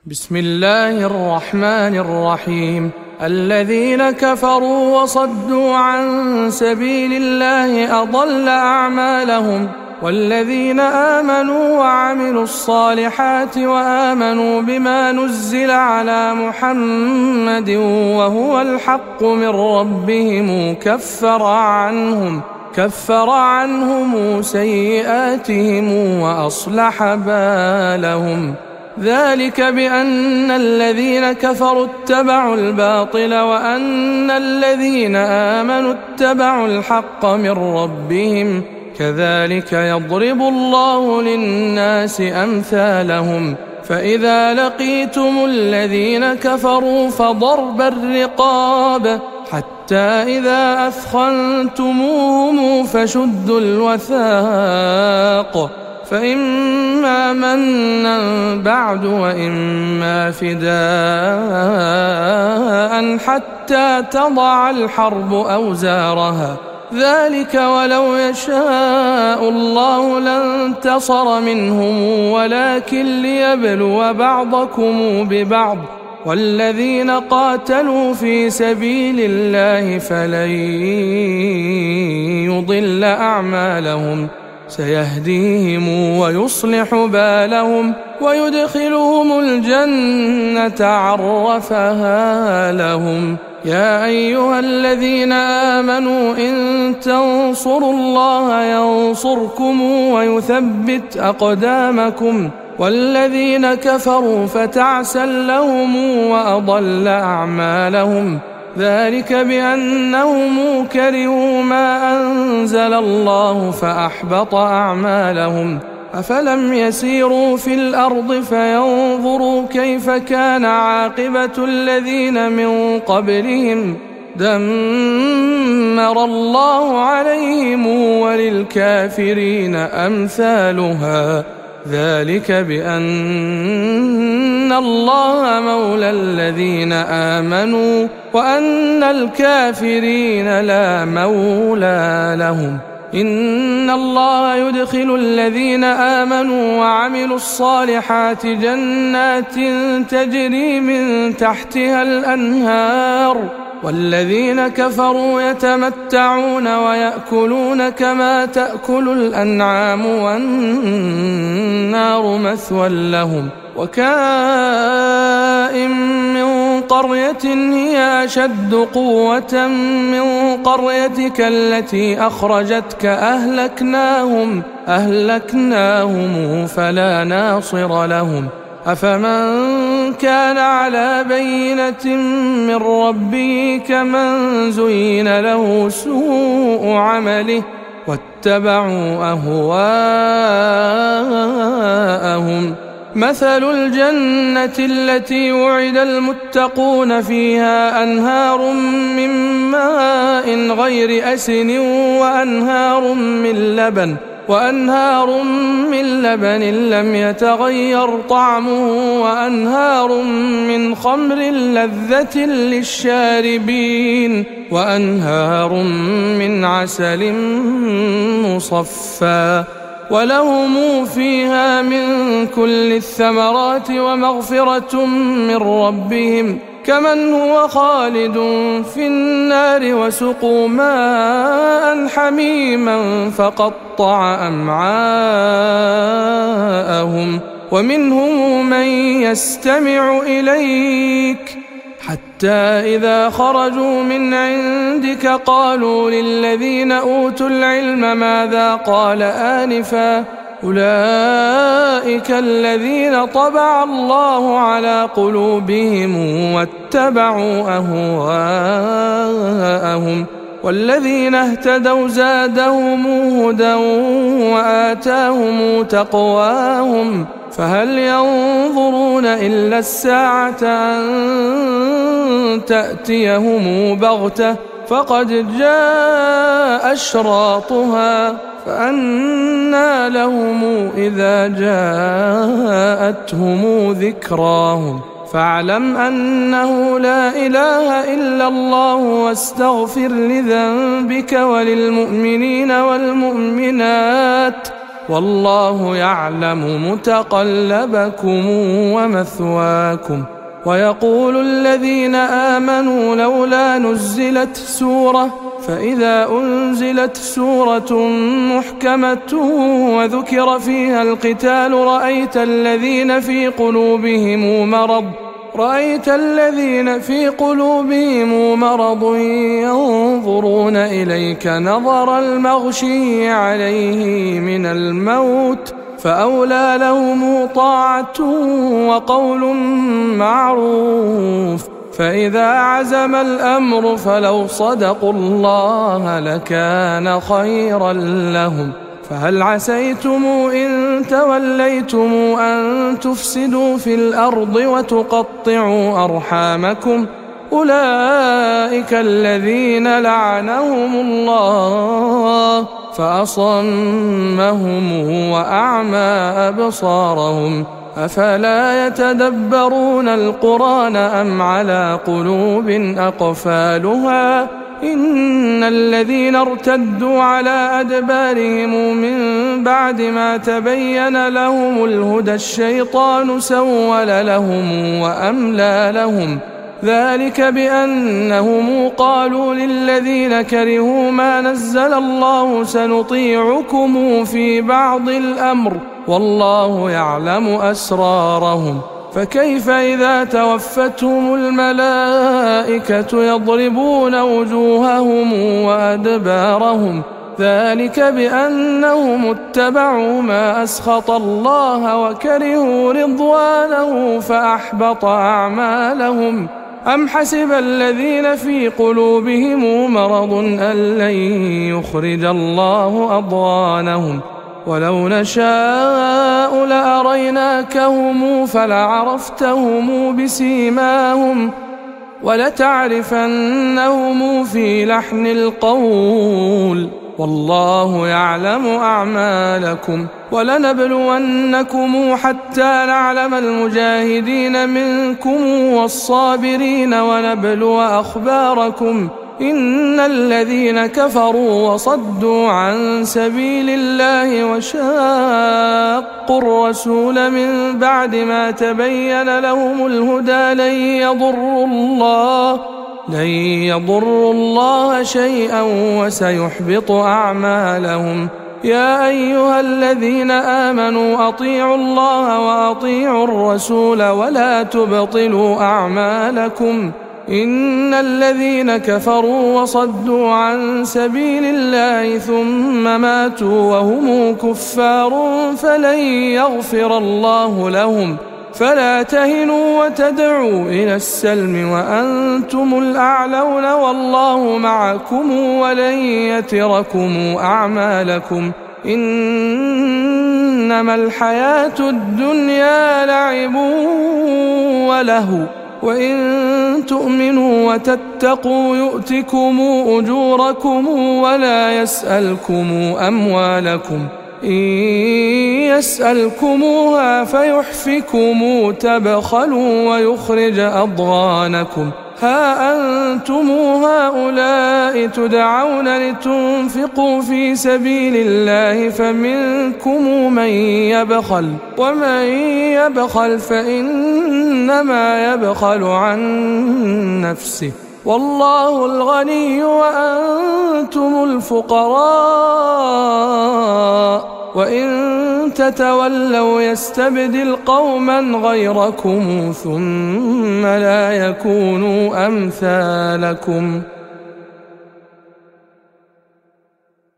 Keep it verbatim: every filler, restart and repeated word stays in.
بسم الله الرحمن الرحيم. الذين كفروا وصدوا عن سبيل الله أضل أعمالهم، والذين آمنوا وعملوا الصالحات وآمنوا بما نزل على محمد وهو الحق من ربهم كفر عنهم كفر عنهم سيئاتهم وأصلح بالهم. ذلك بأن الذين كفروا اتبعوا الباطل وأن الذين آمنوا اتبعوا الحق من ربهم، كذلك يضرب الله للناس أمثالهم. فإذا لقيتم الذين كفروا فضرب الرقاب حتى إذا أثخنتموهم فشدوا الوثاق، فإما منا بعد وإما فداء حتى تضع الحرب أوزارها. ذلك ولو يشاء الله لانتصر منهم ولكن ليبلو بعضكم ببعض، والذين قاتلوا في سبيل الله فلن يضل أعمالهم، سيهديهم ويصلح بالهم ويدخلهم الجنة عرفها لهم. يا أيها الذين آمنوا إن تنصروا الله ينصركم ويثبت أقدامكم، والذين كفروا فتعسا لهم وأضل أعمالهم. ذلك بأنهم كرهوا ما أنزل الله فأحبط أعمالهم. أفلم يسيروا في الأرض فينظروا كيف كان عاقبة الذين من قبلهم، دمر الله عليهم وللكافرين أمثالها. ذلك بأن الله مولى الذين آمنوا وأن الكافرين لا مولى لهم. إن الله يدخل الذين آمنوا وعملوا الصالحات جنات تجري من تحتها الأنهار، والذين كفروا يتمتعون ويأكلون كما تأكل الأنعام والنار مثوى لهم. وكائن من قرية هي أشد قوة من قريتك التي أخرجتك أهلكناهم أهلكناهم فلا ناصر لهم. أفمن كان على بينة من ربه كمن زين له سوء عمله واتبعوا أهواءهم. مثل الجنة التي وعد المتقون فيها أنهار من ماء غير أسن وأنهار من لبن وأنهار من لبن لم يتغير طعمه وأنهار من خمر لذة للشاربين وأنهار من عسل مصفى، ولهم فيها من كل الثمرات ومغفرة من ربهم كمن هو خالد في النار وسقوا ماء حميما فقطع أمعاءهم. ومنهم من يستمع إليك حتى إذا خرجوا من عندك قالوا للذين أوتوا العلم ماذا قال آنفا، أولئك الذين طبع الله على قلوبهم واتبعوا أهواءهم، والذين اهتدوا زادهم هدى وآتاهم تقواهم. فهل ينظرون إلا الساعة أن تأتيهم بغتة فقد جاء أشراطها، فأنى لهم إذا جاءتهم ذكراهم. فاعلم أنه لا إله إلا الله واستغفر لذنبك وللمؤمنين والمؤمنات والله يعلم متقلبكم ومثواكم. ويقول الذين آمنوا لولا نزلت سورة، فإذا أنزلت سورة محكمة وذكر فيها القتال رأيت الذين في قلوبهم مرض رأيت الذين في قلوبهم مرض ينظرون إليك نظر المغشي عليه من الموت، فأولى لهم طاعة وقول معروف. فإذا عزم الأمر فلو صدقوا الله لكان خيرا لهم. فهل عسيتم إن توليتم أن تفسدوا في الأرض وتقطعوا أرحامكم؟ أولئك الذين لعنهم الله فأصمهم وأعمى أبصارهم، أفلا يتدبرون القرآن أم على قلوب أقفالها؟ إن الذين ارتدوا على أدبارهم من بعد ما تبين لهم الهدى الشيطان سول لهم وأملى لهم، ذلك بأنهم قالوا للذين كرهوا ما نزل الله سنطيعكم في بعض الأمر والله يعلم أسرارهم. فكيف إذا توفتهم الملائكة يضربون وجوههم وأدبارهم، ذلك بأنهم اتبعوا ما أسخط الله وكرهوا رضوانه فأحبط أعمالهم. أم حسب الذين في قلوبهم مرض أن لن يخرج الله أضغانهم، ولو نشاء لأريناكهم فلعرفتهم بسيماهم ولتعرفنهم في لحن القول، والله يعلم أعمالكم. ولنبلونكم حتى نعلم المجاهدين منكم والصابرين ونبلو أخباركم. إن الذين كفروا وصدوا عن سبيل الله وشاقوا الرسول من بعد ما تبين لهم الهدى لن يضروا الله لن يضروا الله شيئا وسيحبط أعمالهم. يا أيها الذين آمنوا أطيعوا الله وأطيعوا الرسول ولا تبطلوا أعمالكم. إن الذين كفروا وصدوا عن سبيل الله ثم ماتوا وهم كفار فلن يغفر الله لهم. فلا تهنوا وتدعوا إلى السلم وأنتم الأعلون والله معكم ولن يتركم أعمالكم. إنما الحياة الدنيا لعب ولهو وإن تؤمنوا وتتقوا يؤتكم أجوركم ولا يسألكم أموالكم. إن يسألكموها فيحفكم تبخلوا ويخرج أضغانكم. ها أنتم هؤلاء تدعون لتنفقوا في سبيل الله فمنكم من يبخل، ومن يبخل فإنما يبخل عن نفسه، والله الغني وأنتم الفقراء. وإن تتولوا يستبدل قوما غيركم ثم لا يكونوا أمثالكم.